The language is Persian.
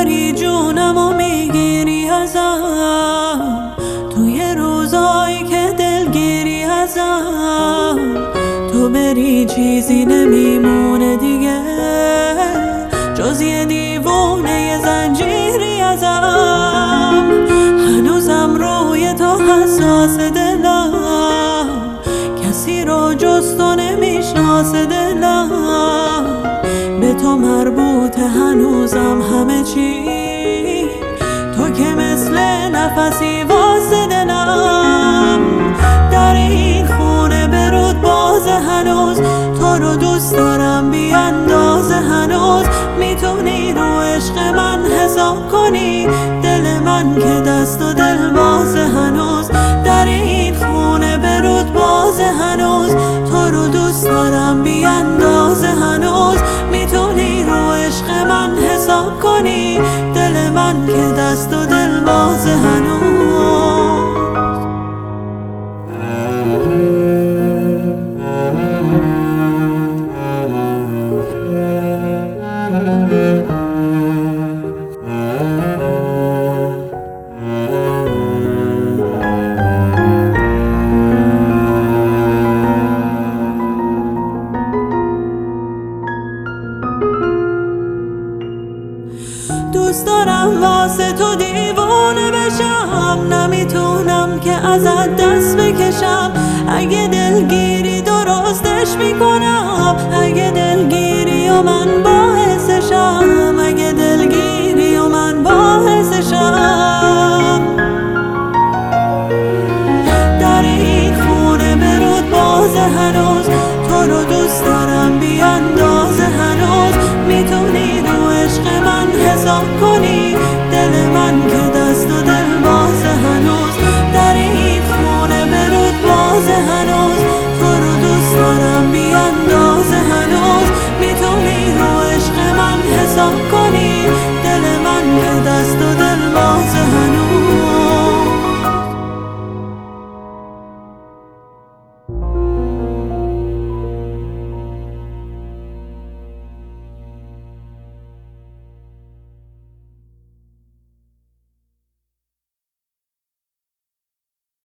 میبری جونم و میگیری ازم، توی روزایی که دلگیری ازم. تو بری چیزی نمیمونه دیگه جز یه دیوونه یه زنجیری ازم. هنوزم روی تو حساس دلم، کسی رو جز تو نمیشناس دلم. به تو مربوطه هنوزم همه چی، تو که مثل نفسی واسه دلم. در این خونه برود باز هنوز، تو رو دوست دارم بی اندازه هنوز. میتونی رو عشق من حساب کنی، دل من که دست و دل باز هنوز. در این خونه برود باز هنوز، تو رو دوست دارم بی اندازه هنوز. میتونی رو عشق من حساب کنی، دل من که دست و دل باز هنوز. دوست دارم واسه تو دیوانه بشم، نمیتونم که ازت دست بکشم. اگه دلگیری درستش میکنم، اگه